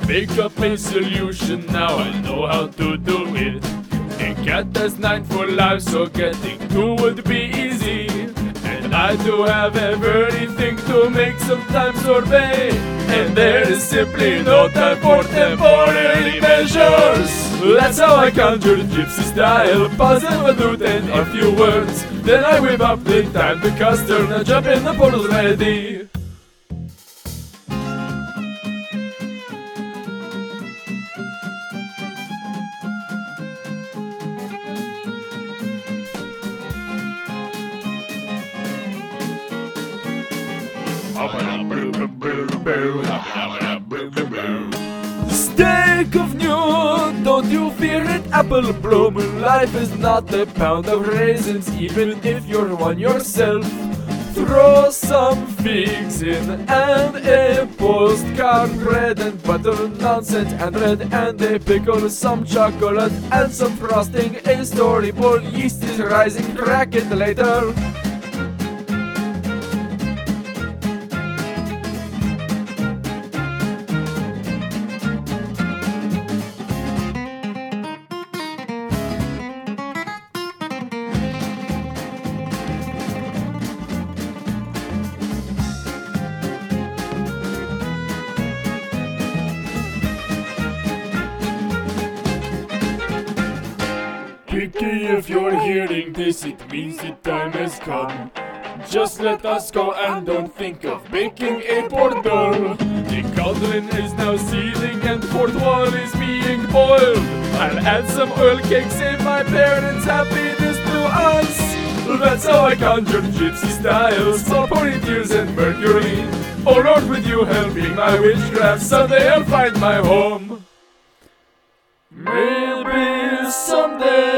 make up a solution, now I know how to do it. A cat has 9 for life, so getting 2 would be easy. And I do have everything to make sometimes sorbet. And there is simply no time for temporary measures. That's how I conjured gypsy style, puzzle a dude and a few words. Then I whip up the time to custard and jump in the portals ready. Steak of new, don't you fear it, apple bloom. Life is not a pound of raisins, even if you're one yourself. Throw some figs in and a postcard, bread and butter, nonsense and bread and a pickle, some chocolate and some frosting, a story bowl, yeast is rising, crack it later. Picky, if you're hearing this, it means the time has come. Just let us go and don't think of making a portal. The cauldron is now seething and the fourth wall is being boiled. I'll add some oil cakes, save my parents' happiness to us. That's how I conjured gypsy styles, so pouring tears and mercury. Oh Lord, with you helping my witchcraft, someday I'll find my home. Maybe someday